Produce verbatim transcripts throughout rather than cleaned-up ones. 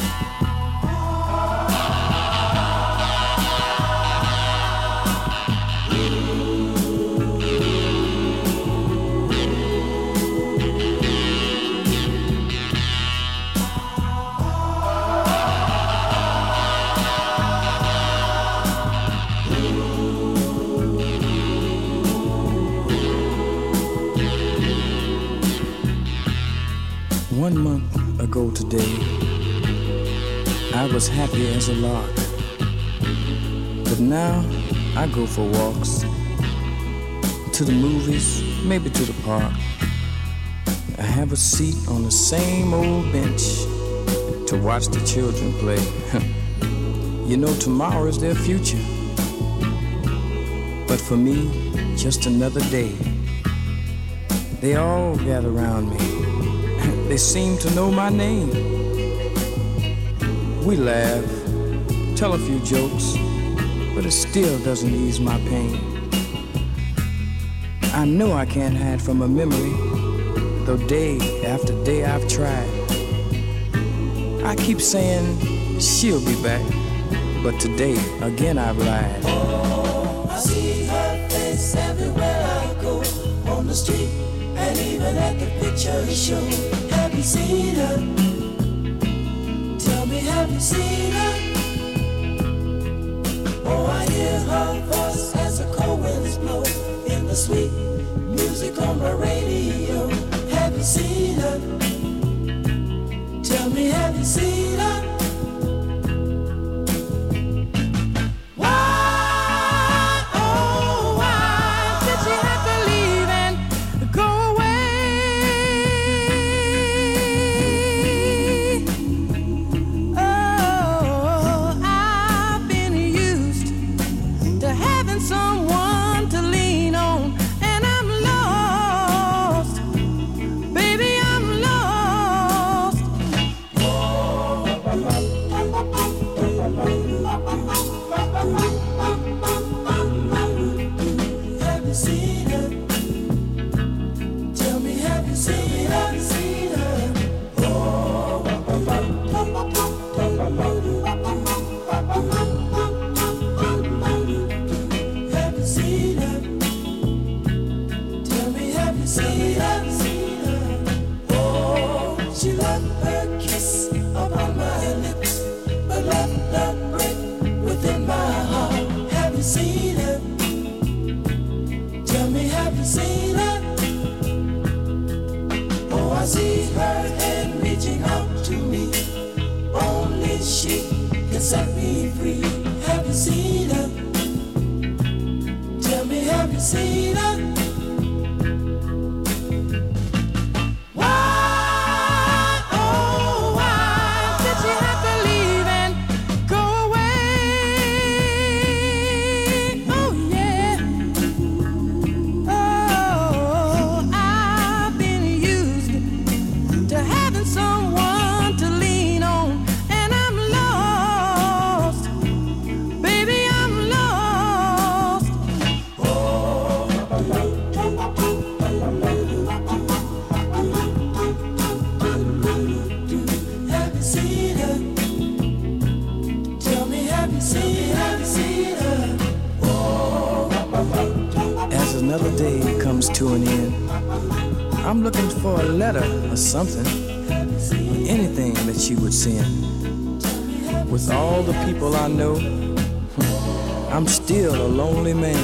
One month ago today, I was happy as a lark. But now I go for walks, to the movies, maybe to the park. I have a seat on the same old bench to watch the children play. You know, tomorrow is their future. But for me, just another day. They all gather around me. They seem to know my name. We laugh, tell a few jokes, but it still doesn't ease my pain. I know I can't hide from a memory, though day after day I've tried. I keep saying she'll be back, but today again I've lied. Oh, I see her face everywhere I go, on the street and even at the picture show. Have you seen her? Tell me, have you seen her? Oh, I hear her voice as the cold winds blow in the sweet music on the radio. Have you seen her? Tell me, have you seen her? I'm looking for a letter or something, or anything that she would send. With all the people I know, I'm still a lonely man.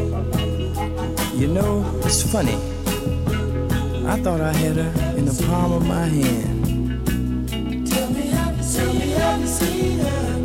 You know, it's funny. I thought I had her in the palm of my hand. Tell me, have you seen her?